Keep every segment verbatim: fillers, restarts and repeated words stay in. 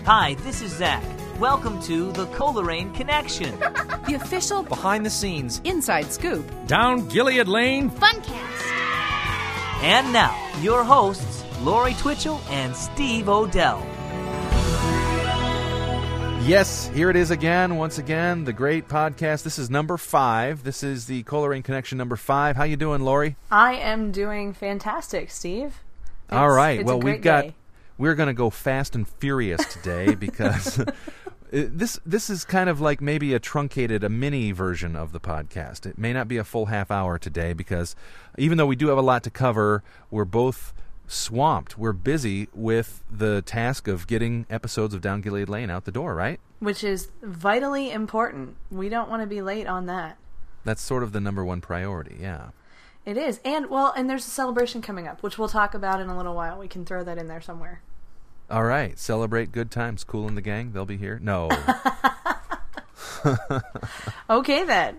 Hi, this is Zach. Welcome to the Coleraine Connection. The official behind the scenes inside scoop down Gilead Lane Funcast. And now, your hosts, Lori Twitchell and Steve Odell. Yes, here it is again, once again, the great podcast. This is number five. This is the Coleraine Connection number five. How you doing, Lori? I am doing fantastic, Steve. It's, All right. It's well, a great we've got day. we're going to go fast and furious today because this this is kind of like maybe a truncated, a mini version of the podcast. It may not be a full half hour today because even though we do have a lot to cover, we're both swamped. We're busy with the task of getting episodes of Down Gilead Lane out the door, right? Which is vitally important. We don't want to be late on that. That's sort of the number one priority, yeah. It is. And, well, and there's a celebration coming up, which we'll talk about in a little while. We can throw that in there somewhere. All right. Celebrate good times. Kool and the Gang, they'll be here. No. Okay, then.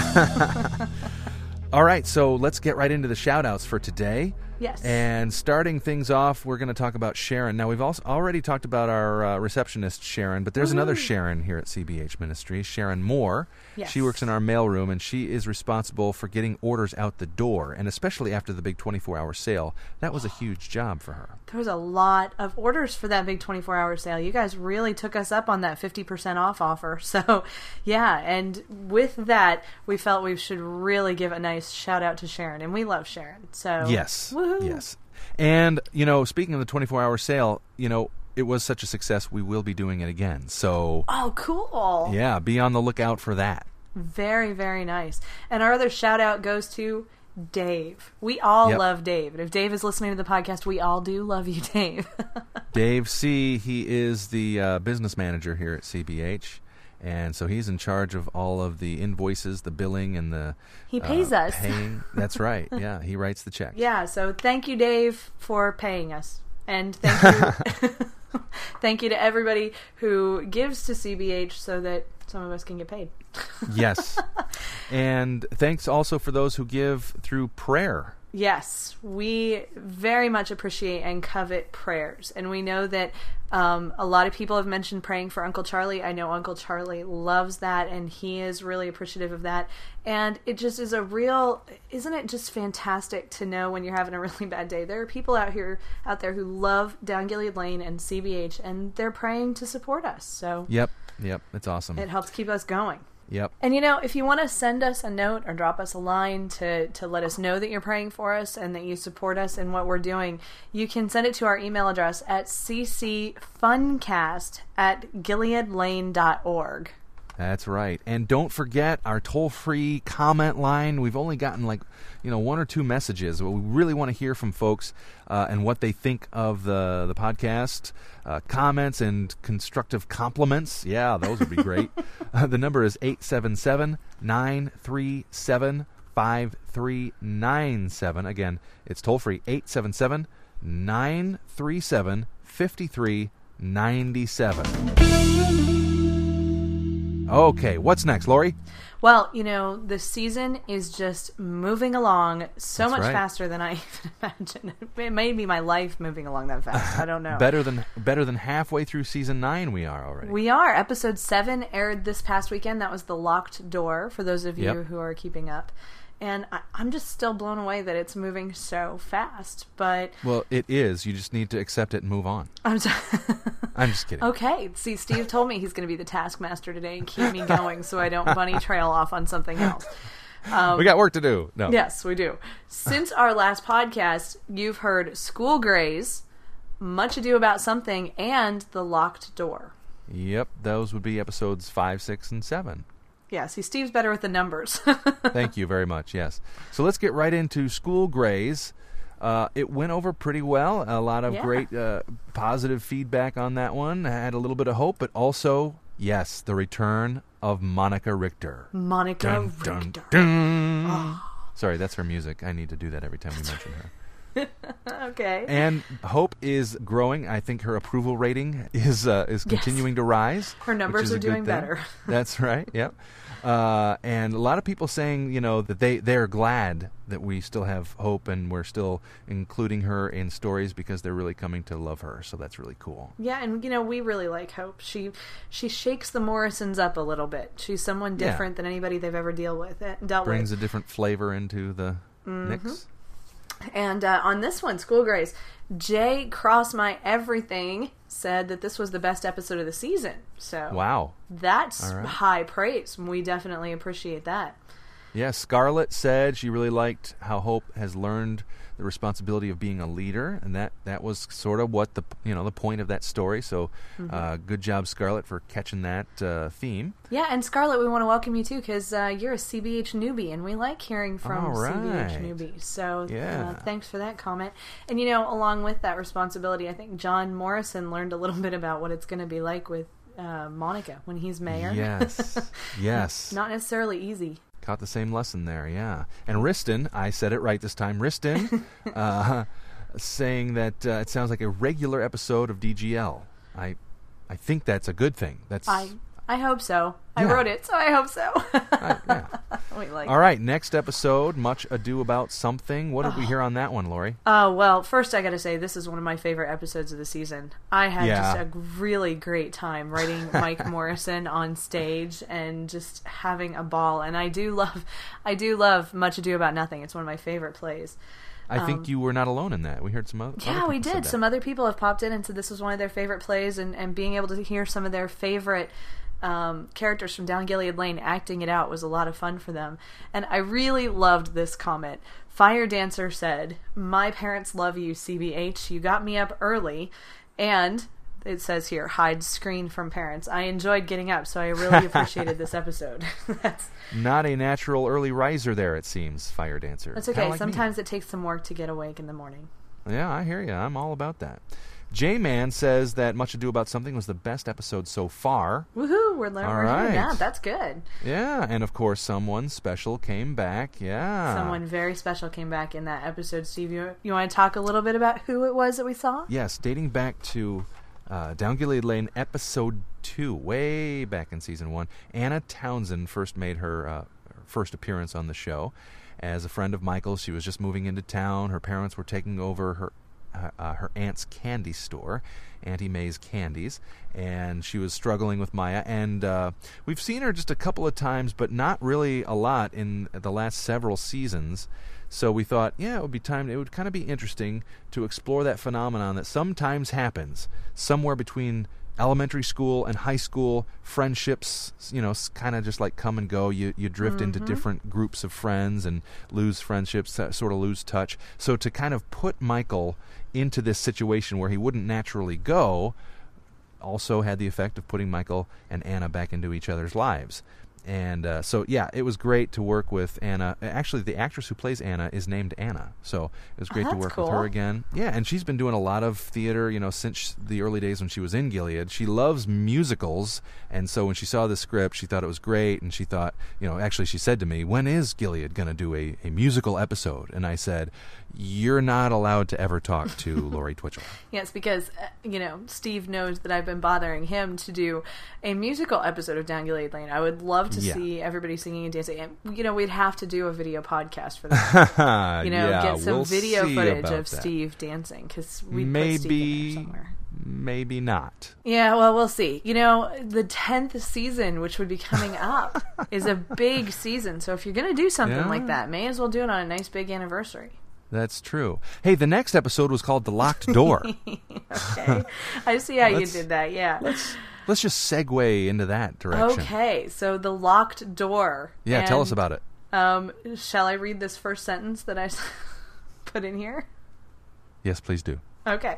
All right, so let's get right into the shout-outs for today. Yes. And starting things off, we're going to talk about Sharon. Now, we've also already talked about our uh, receptionist, Sharon, but there's Woo-hoo. another Sharon here at C B H Ministries, Sharon Moore. Yes. She works in our mailroom, and she is responsible for getting orders out the door, and especially after the big twenty-four hour sale. That was a huge job for her. There was a lot of orders for that big twenty-four hour sale. You guys really took us up on that fifty percent off offer. So, yeah, and with that, we felt we should really give a nice shout-out to Sharon, and we love Sharon. So Yes. Woohoo. Yes. And, you know, speaking of the twenty-four hour sale, you know, it was such a success, we will be doing it again. So, Oh, cool. yeah, be on the lookout for that. Very, very nice. And our other shout out goes to Dave. We all Yep. love Dave. And if Dave is listening to the podcast, we all do love you, Dave. Dave C., he is the uh, business manager here at C B H. And so he's in charge of all of the invoices, the billing, and the He pays uh, us. paying. That's right. Yeah, he writes the checks. Yeah, so thank you, Dave, for paying us. And thank you thank you to everybody who gives to C B H so that some of us can get paid. Yes. And thanks also for those who give through prayer. Yes, we very much appreciate and covet prayers. And we know that um, a lot of people have mentioned praying for Uncle Charlie. I know Uncle Charlie loves that, and he is really appreciative of that. And it just is a real, isn't it just fantastic to know when you're having a really bad day? There are people out here, out there who love Down Gilead Lane and C B H, and they're praying to support us. So Yep. Yep. It's awesome. it helps keep us going. Yep. And, you know, if you want to send us a note or drop us a line to, to let us know that you're praying for us and that you support us in what we're doing, you can send it to our email address at ccfuncast at gileadlane dot org. That's right. And don't forget our toll-free comment line. We've only gotten like, you know, one or two messages. We really want to hear from folks uh, and what they think of the, the podcast. Uh, comments and constructive compliments. Yeah, those would be great. uh, the number is eight seven seven, nine three seven, five three nine seven. Again, it's toll-free, eight seven seven, nine three seven, five three nine seven. Okay, what's next, Lori? Well, you know, the season is just moving along so That's much right. faster than I even imagined. It may be my life moving along that fast. I don't know. Better than better than halfway through season nine we are already. We are. Episode seven aired this past weekend. That was The Locked Door, for those of you Yep. who are keeping up. And I, I'm just still blown away that it's moving so fast. But Well, it is. You just need to accept it and move on. I'm sorry. I'm just kidding. Okay. See, Steve told me he's going to be the taskmaster today and keep me going so I don't bunny trail off on something else. Um, we got work to do. No. Yes, we do. Since our last podcast, you've heard School Grays, Much Ado About Something, and The Locked Door. Yep, those would be episodes five, six, and seven. Yeah, see, Steve's better with the numbers. Thank you very much, yes. So let's get right into School Grays. Uh, it went over pretty well. A lot of Yeah. great uh, positive feedback on that one. I had a little bit of hope, but also, yes, the return of Monica Richter. Monica Dun, Richter. dun, dun. Sorry, that's her music. I need to do that every time we mention her. Okay. And Hope is growing. I think her approval rating is uh, is continuing yes. to rise. Her numbers are doing better. That's right. Yep. Uh, and a lot of people saying, you know, that they they're glad that we still have Hope and we're still including her in stories because they're really coming to love her. So that's really cool. Yeah, and you know, we really like Hope. She she shakes the Morrisons up a little bit. She's someone different yeah. than anybody they've ever deal with uh, dealt Brings with. a different flavor into the mm-hmm. mix. And uh, on this one, School Grace, Jay Cross My Everything said that this was the best episode of the season. So wow, that's right. high praise. We definitely appreciate that. Yeah, Scarlett said she really liked how Hope has learned the responsibility of being a leader, and that, that was sort of what the you know the point of that story. So, mm-hmm. uh, good job, Scarlett, for catching that uh, theme. Yeah, and Scarlett, we want to welcome you too because uh, you're a C B H newbie, and we like hearing from right. C B H newbies. So, yeah. uh, thanks for that comment. And you know, along with that responsibility, I think John Morrison learned a little bit about what it's going to be like with uh, Monica when he's mayor. Yes, yes, not necessarily easy. Caught the same lesson there, yeah. And Riston, I said it right this time, Riston, uh, saying that uh, it sounds like a regular episode of D G L. I I think that's a good thing. That's I I hope so. I yeah. wrote it, so I hope so. I, yeah. we like All right, next episode, Much Ado About Something. What did oh. we hear on that one, Lori? Oh, uh, well, first I got to say, this is one of my favorite episodes of the season. I had yeah. just a really great time writing Mike Morrison on stage and just having a ball. And I do love, I do love Much Ado About Nothing. It's one of my favorite plays. I um, think you were not alone in that. We heard some other Yeah, other we did. That. Some other people have popped in and said this was one of their favorite plays, and, and being able to hear some of their favorite Um, characters from Down Gilead Lane acting it out was a lot of fun for them. And I really loved this comment. Fire Dancer said, "My parents love you, C B H. You got me up early." And it says here, hide screen from parents. I enjoyed getting up, so I really appreciated this episode. That's not a natural early riser there, it seems, Fire Dancer. That's okay. Like Sometimes me. It takes some work to get awake in the morning. Yeah, I hear you. I'm all about that. J-Man says that Much Ado About Something was the best episode so far. Woohoo! We're learning we're right. that. That's good. Yeah, and of course, someone special came back. Yeah, someone very special came back in that episode. Steve, you you want to talk a little bit about who it was that we saw? Yes, dating back to uh, Down Gilead Lane, episode two, way back in season one. Anna Townsend first made her uh, first appearance on the show as a friend of Michael's. She was just moving into town. Her parents were taking over her. Uh, uh, her aunt's candy store, Auntie May's Candies, and she was struggling with Maya. And uh, we've seen her just a couple of times, but not really a lot in the last several seasons. So we thought, yeah, it would be time. It would kind of be interesting to explore that phenomenon that sometimes happens somewhere between elementary school and high school. Friendships, you know, kind of just like come and go. You you drift mm-hmm. into different groups of friends and lose friendships, uh, sort of lose touch. So to kind of put Michael into this situation where he wouldn't naturally go also had the effect of putting Michael and Anna back into each other's lives. And uh, so, yeah, it was great to work with Anna. Actually, the actress who plays Anna is named Anna, so it was great oh, to work cool. with her again. Yeah, and she's been doing a lot of theater, you know, since the early days when she was in Gilead. She loves musicals, and so when she saw the script, she thought it was great, and she thought, you know, actually she said to me, when is Gilead going to do a, a musical episode? And I said, you're not allowed to ever talk to Lori Twitchell. Yes, because, uh, you know, Steve knows that I've been bothering him to do a musical episode of Down Gilead Lane. I would love to yeah. see everybody singing and dancing. And, you know, we'd have to do a video podcast for that. You know, yeah, get some we'll video footage of that. Steve dancing, because we maybe, put Steve in there somewhere. Maybe not. Yeah, well, we'll see. You know, the tenth season, which would be coming up, is a big season. So if you're going to do something yeah. like that, may as well do it on a nice big anniversary. That's true. Hey, the next episode was called The Locked Door. Okay. I see how you did that, yeah. Let's, let's just segue into that direction. Okay, so The Locked Door. Yeah, and, tell us about it. Um, shall I read this first sentence that I put in here? Yes, please do. Okay.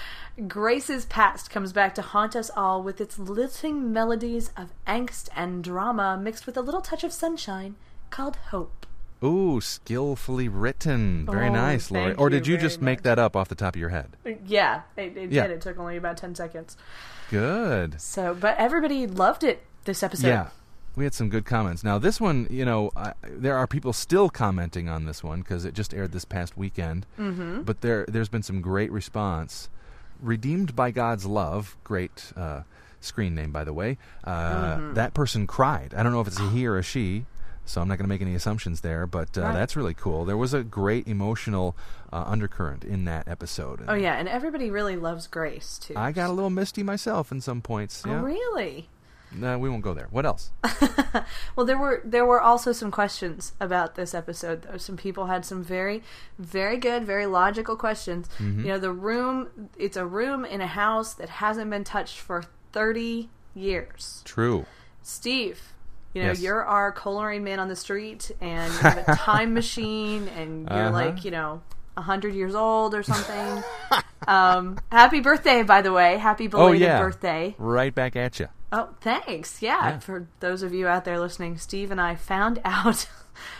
Grace's past comes back to haunt us all with its lilting melodies of angst and drama mixed with a little touch of sunshine called hope. Ooh, skillfully written. Very oh, nice, Lori. Or did you, you just much. make that up off the top of your head? Yeah, it, it yeah. did. It took only about ten seconds. Good. So, but everybody loved it this episode. Yeah. We had some good comments. Now, this one, you know, I, there are people still commenting on this one because it just aired this past weekend. Mm-hmm. But there, there's been some great response. Redeemed by God's Love, great uh, screen name, by the way. Uh, mm-hmm. That person cried. I don't know if it's a he or a she, so I'm not going to make any assumptions there, but uh, right. that's really cool. There was a great emotional uh, undercurrent in that episode. Oh, yeah, and everybody really loves Grace, too. I got a little misty myself in some points. Oh, yeah. really? No, we won't go there. What else? Well, there were there were also some questions about this episode, though. Some people had some very, very good, very logical questions. Mm-hmm. You know, the room, it's a room in a house that hasn't been touched for thirty years. True. Steve, you know, Yes. you're our coloring man on the street, and you have a time machine, and you're Uh-huh. like, you know, one hundred years old or something. um, happy birthday, by the way. Happy belated oh, yeah. birthday. Right back at you. Oh, thanks. Yeah, Yeah. for those of you out there listening, Steve and I found out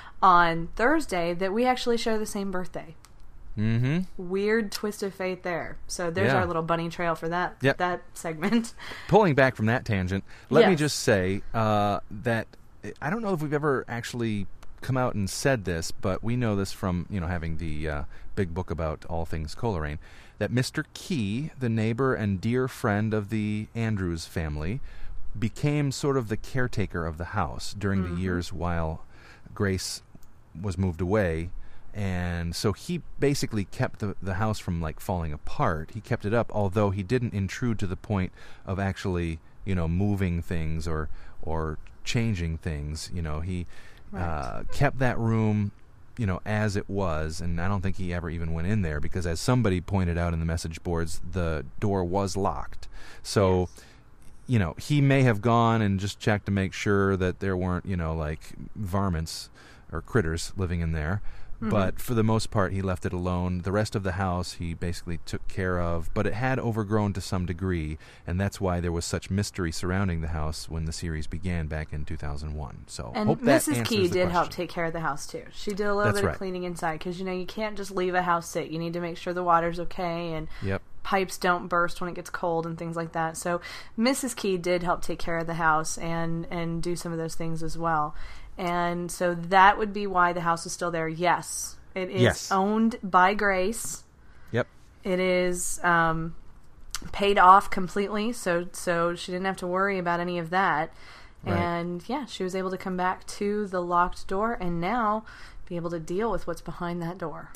on Thursday that we actually share the same birthday. Mm-hmm. Weird twist of fate there. So there's Yeah. our little bunny trail for that Yep. that segment. Pulling back from that tangent, let me Yes. just say uh, that I don't know if we've ever actually come out and said this, but we know this from, you know, having the uh, big book about all things Coleraine, that Mister Key, the neighbor and dear friend of the Andrews family, became sort of the caretaker of the house during Mm-hmm. the years while Grace was moved away. And so he basically kept the, the house from, like, falling apart. He kept it up, although he didn't intrude to the point of actually, you know, moving things or or changing things. You know, he Right. uh, kept that room, you know, as it was, and I don't think he ever even went in there because, as somebody pointed out in the message boards, the door was locked. So, Yes. you know, he may have gone and just checked to make sure that there weren't, you know, like varmints or critters living in there. Mm-hmm. But for the most part, he left it alone. The rest of the house he basically took care of, but it had overgrown to some degree, and that's why there was such mystery surrounding the house when the series began back in two thousand one. So, And hope that Missus answers Key the did help question. take care of the house, too. She did a little That's bit right. of cleaning inside because, you know, you can't just leave a house sit. You need to make sure the water's okay and Yep. pipes don't burst when it gets cold and things like that. So Missus Key did help take care of the house and, and do some of those things as well. And so that would be why the house is still there. Yes. It is Yes. owned by Grace. Yep. It is um, paid off completely, so so she didn't have to worry about any of that. Right. And yeah, she was able to come back to the locked door and now be able to deal with what's behind that door.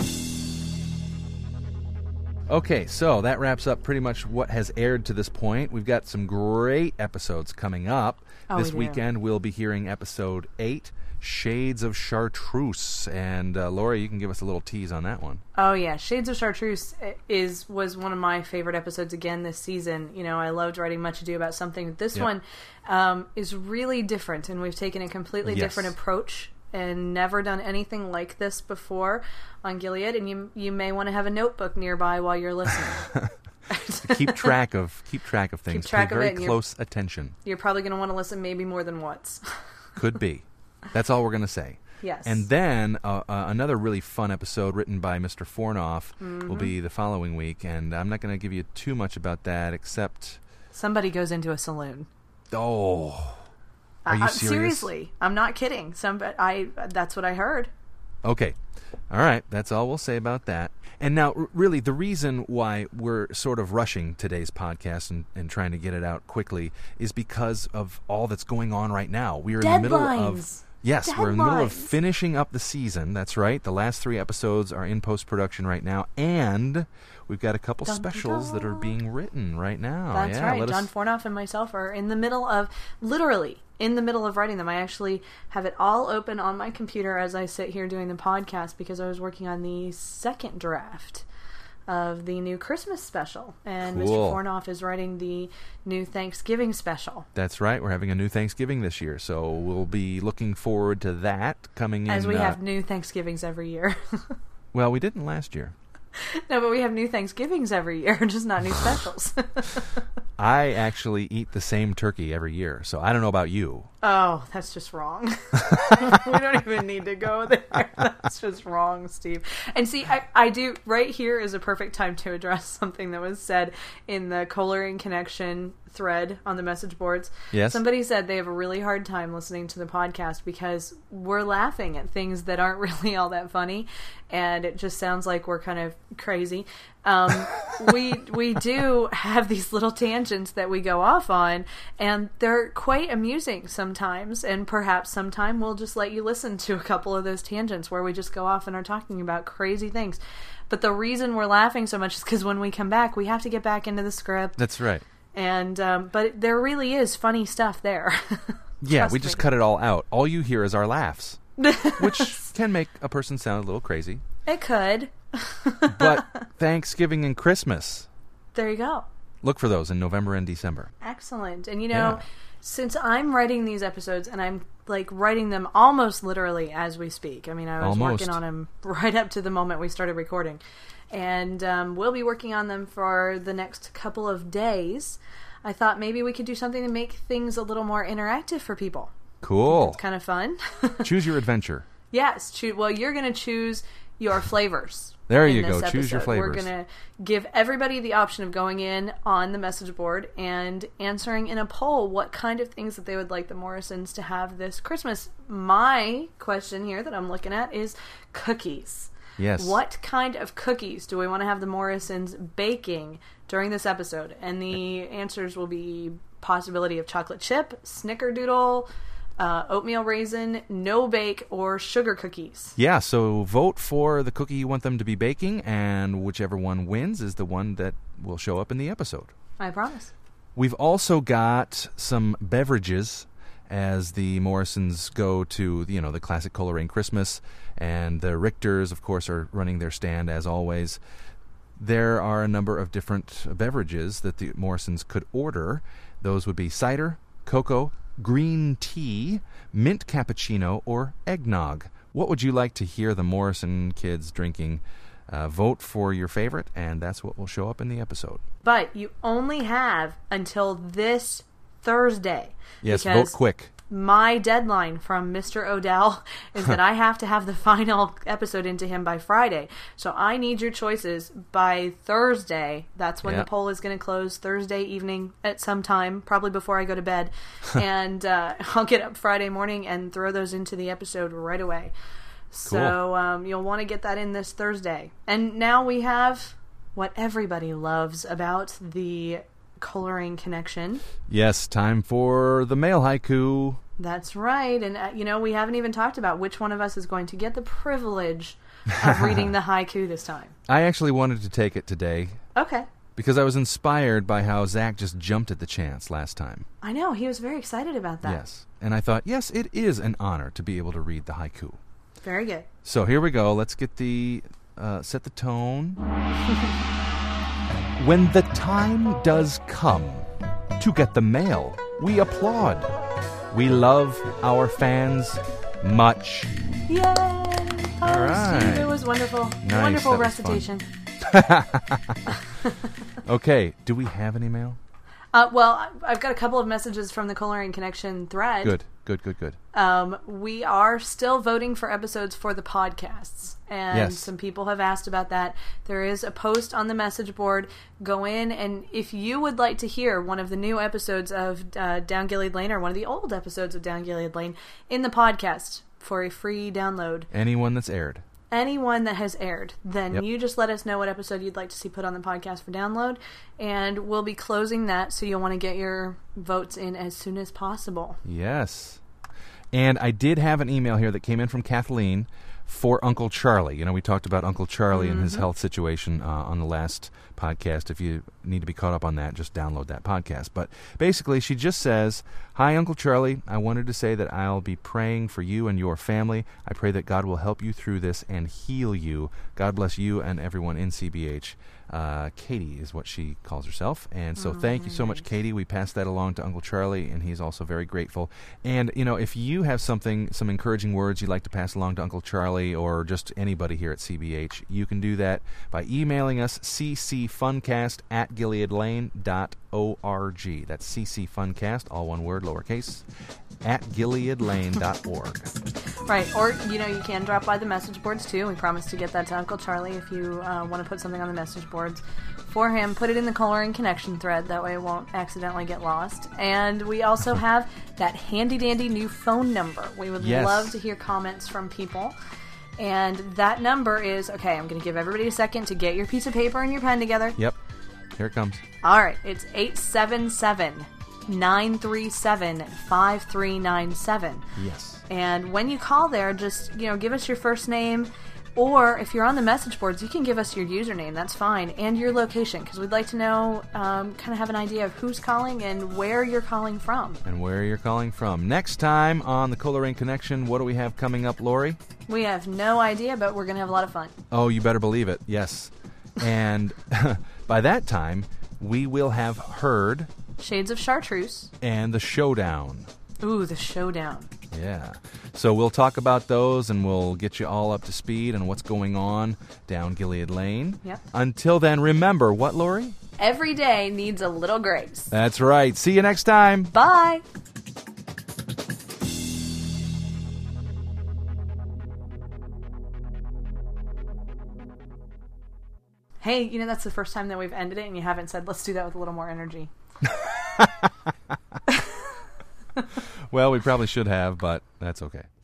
Okay, so that wraps up pretty much what has aired to this point. We've got some great episodes coming up. Oh, this we do. weekend we'll be hearing episode eight, Shades of Chartreuse. And uh, Lori, you can give us a little tease on that one. Oh yeah, Shades of Chartreuse is was one of my favorite episodes again this season. You know, I loved writing Much Ado About Something. This Yep. one um, is really different, and we've taken a completely Yes. different approach and never done anything like this before on Gilead. And you you may want to have a notebook nearby while you're listening. keep track of keep track of things. track Pay of very it and you're- close attention. You're probably going to want to listen maybe more than once. Could be. That's all we're going to say. Yes. And then uh, uh, another really fun episode written by Mister Fornoff Mm-hmm. will be the following week, and I'm not going to give you too much about that, except Somebody goes into a saloon. oh, are you I, serious? Seriously, I'm not kidding. Some, I that's what I heard. Okay. All right. That's all we'll say about that. And now, r- really, the reason why we're sort of rushing today's podcast and, and trying to get it out quickly is because of all that's going on right now. We are in the middle of... Deadlines. Yes, we're in the middle of Deadlines. finishing up the season. That's right. The last three episodes are in post-production right now. And we've got a couple Dun, dun, specials that are dun. being written right now. That's yeah, right. let John us- Fornoff and myself are in the middle of, literally, in the middle of writing them. I actually have it all open on my computer as I sit here doing the podcast because I was working on the second draft of the new Christmas special. And Mister Cool. Fornoff is writing the new Thanksgiving special. That's right. We're having a new Thanksgiving this year, so we'll be looking forward to that coming in. As we uh, have new Thanksgivings every year. Well, we didn't last year. No, but we have new Thanksgivings every year, just not new specials. I actually eat the same turkey every year, so I don't know about you. Oh, that's just wrong. We don't even need to go there. That's just wrong, Steve. And see, I, I do, right here is a perfect time to address something that was said in the Coloring Connection thread on the message boards. Yes. Somebody said they have a really hard time listening to the podcast because we're laughing at things that aren't really all that funny, and it just sounds like we're kind of crazy. Um, we we do have these little tangents that we go off on, and they're quite amusing sometimes, and perhaps sometime we'll just let you listen to a couple of those tangents where we just go off and are talking about crazy things. But the reason we're laughing so much is because when we come back, we have to get back into the script. That's right. And um, but there really is funny stuff there. Yeah, we me. just cut it all out. All you hear is our laughs, which can make a person sound a little crazy. It could. But Thanksgiving and Christmas, There you go. look for those in November and December. Excellent. And you know, Yeah. since I'm writing these episodes and I'm like writing them almost literally as we speak. I mean, I was Almost. working on them right up to the moment we started recording. And um, we'll be working on them for the next couple of days. I thought maybe we could do something to make things a little more interactive for people. Cool. It's kind of fun. Choose your adventure. Yes. Choo- well, you're going to choose your flavors. There in you this go. Choose your episode. We're flavors. going to give everybody the option of going in on the message board and answering in a poll what kind of things that they would like the Morrisons to have this Christmas. My question here that I'm looking at is cookies. Yes. What kind of cookies do we want to have the Morrisons baking during this episode? And the answers will be possibility of chocolate chip, snickerdoodle, uh, oatmeal raisin, no bake, or sugar cookies. Yeah, so vote for the cookie you want them to be baking, and whichever one wins is the one that will show up in the episode. I promise. We've also got some beverages as the Morrisons go to, you know, the classic Coleraine Christmas, and the Richters, of course, are running their stand as always. There are a number of different beverages that the Morrisons could order. Those would be cider, cocoa, green tea, mint cappuccino, or eggnog. What would you like to hear the Morrison kids drinking? Uh, vote for your favorite, and that's what will show up in the episode. But you only have until this Thursday. Yes, because vote quick. My deadline from Mister Odell is that I have to have the final episode into him by Friday. So I need your choices by Thursday. That's when Yeah. the poll is going to close, Thursday evening at some time, probably before I go to bed. And uh, I'll get up Friday morning and throw those into the episode right away. So um, you'll want to get that in this Thursday. And now we have what everybody loves about the Coloring Connection. Yes, time for the mail haiku. That's right. And, uh, you know, we haven't even talked about which one of us is going to get the privilege of reading the haiku this time. I actually wanted to take it today Okay. because I was inspired by how Zach just jumped at the chance last time. I know. He was very excited about that. Yes. And I thought, yes, it is an honor to be able to read the haiku. Very good. So here we go. Let's get the, uh, set the tone. When the time does come to get the mail, we applaud. We love our fans much. Yay! Oh, All right. Steve, it was wonderful. Nice, Wonderful that was fun. recitation. Okay, do we have any mail? Uh, well, I- I've got a couple of messages from the Coloring Connection thread. Good, good, good, good. Um, we are still voting for episodes for the podcasts, and Yes. some people have asked about that. There is a post on the message board. Go in, and if you would like to hear one of the new episodes of uh, Down Gilead Lane, or one of the old episodes of Down Gilead Lane, in the podcast for a free download, Anyone that's aired. anyone that has aired, then Yep. you just let us know what episode you'd like to see put on the podcast for download, and we'll be closing that, so you'll want to get your votes in as soon as possible. Yes. And I did have an email here that came in from Kathleen for Uncle Charlie. You know, we talked about Uncle Charlie and his health situation uh, on the last podcast. If you need to be caught up on that, just download that podcast. But basically, she just says, "Hi, Uncle Charlie. I wanted to say that I'll be praying for you and your family. I pray that God will help you through this and heal you. God bless you and everyone in C B H." Uh, Katie is what she calls herself. And so thank you so much, Katie. We passed that along to Uncle Charlie, and he's also very grateful. And, you know, if you have something, some encouraging words you'd like to pass along to Uncle Charlie or just anybody here at C B H, you can do that by emailing us, c c ccfuncast at gilead lane dot org. That's ccfuncast, all one word, lowercase, at gilead lane dot org. Right, or, you know, you can drop by the message boards, too. We promise to get that to Uncle Charlie if you uh, want to put something on the message boards for him. Put it in the Coloring Connection thread. That way it won't accidentally get lost. And we also have that handy-dandy new phone number. We would Yes. love to hear comments from people. And that number is, okay, I'm going to give everybody a second to get your piece of paper and your pen together. Yep, here it comes. All right, it's eight seven seven, nine three seven, five three nine seven. Yes. And when you call there, just, you know, give us your first name, or if you're on the message boards, you can give us your username. That's fine, and your location, because we'd like to know, um, kind of have an idea of who's calling and where you're calling from. And where you're calling from. Next time on the Coloring Connection, what do we have coming up, Lori? We have no idea, but we're going to have a lot of fun. Oh, you better believe it. Yes. And by that time, we will have heard Shades of Chartreuse. and the showdown. Ooh, the showdown. Yeah. So we'll talk about those, and we'll get you all up to speed on what's going on down Gilead Lane. Yep. Until then, remember, what, Lori? Every day needs a little grace. That's right. See you next time. Bye! Hey, you know, that's the first time that we've ended it and you haven't said, let's do that with a little more energy. Well, we probably should have, but that's okay.